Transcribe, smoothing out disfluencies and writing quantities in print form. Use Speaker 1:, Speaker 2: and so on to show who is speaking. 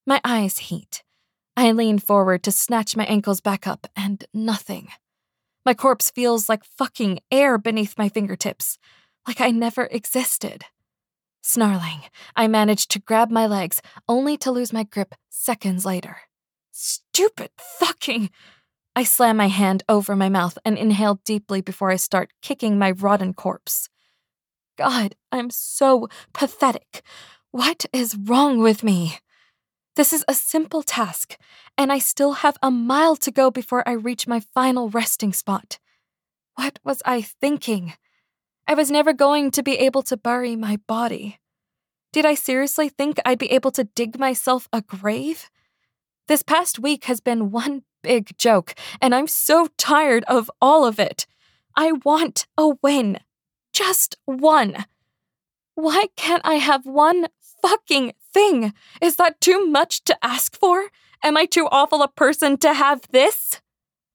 Speaker 1: My eyes heat. I lean forward to snatch my ankles back up, and nothing. My corpse feels like fucking air beneath my fingertips, like I never existed. Snarling, I manage to grab my legs, only to lose my grip seconds later. Stupid fucking... I slam my hand over my mouth and inhale deeply before I start kicking my rotten corpse. God, I'm so pathetic. What is wrong with me? This is a simple task, and I still have a mile to go before I reach my final resting spot. What was I thinking? I was never going to be able to bury my body. Did I seriously think I'd be able to dig myself a grave? This past week has been one big joke, and I'm so tired of all of it. I want a win. Just one. Why can't I have one fucking thing? Is that too much to ask for? Am I too awful a person to have this?